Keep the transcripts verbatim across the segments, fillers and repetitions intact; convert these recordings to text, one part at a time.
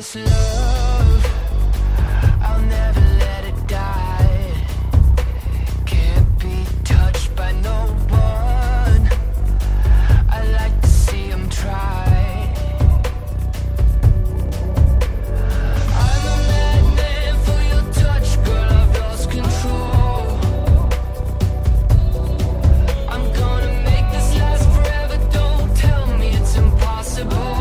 this love, I'll never let it die. Can't be touched by no one. I like to see them try. I'm a madman for your touch, girl, I've lost control. I'm gonna make this last forever, don't tell me it's impossible.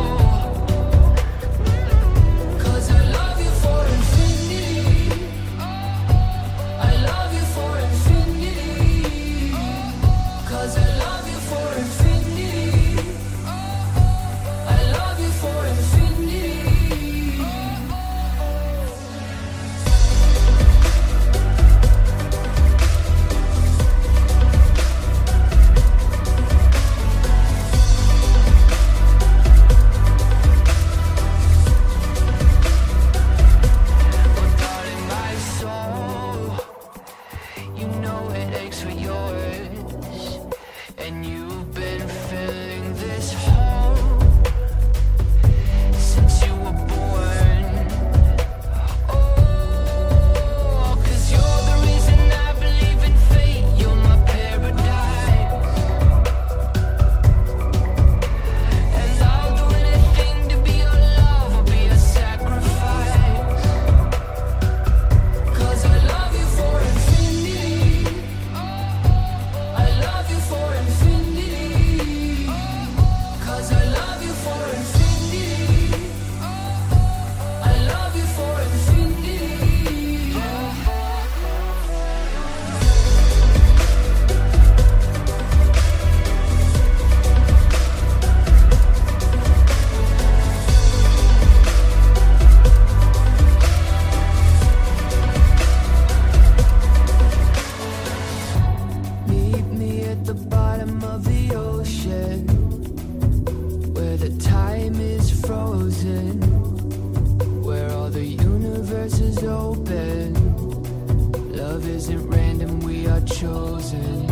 Isn't random, we are chosen,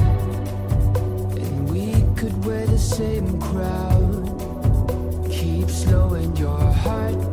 and we could wear the same crown. Keep slowing your heart